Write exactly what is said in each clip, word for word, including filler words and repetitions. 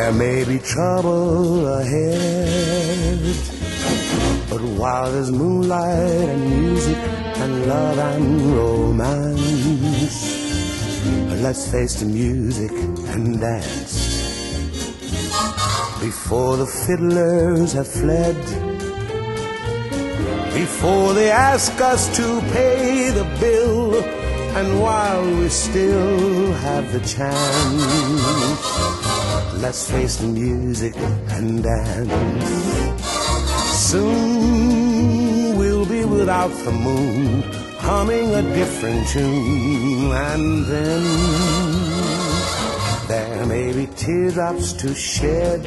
There may be trouble ahead, but while there's moonlight and music and love and romance, let's face the music and dance. Before the fiddlers have fled, before they ask us to pay the bill, and while we still have the chance, let's face the music and dance. Soon we'll be without the moon, humming a different tune, and then there may be teardrops to shed.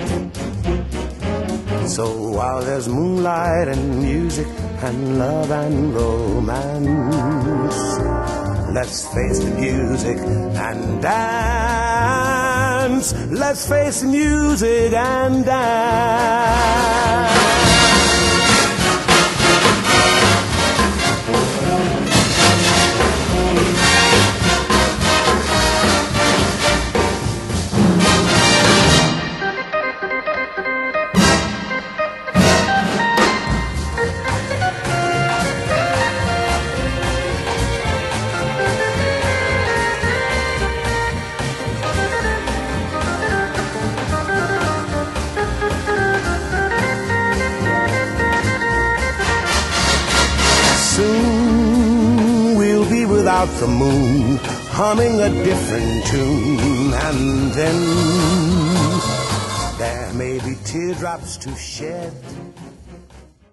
So while there's moonlight and music and love and romance, let's face the music and dance. Let's face the music and dance. Soon we'll be without the moon, humming a different tune, and then there may be teardrops to shed.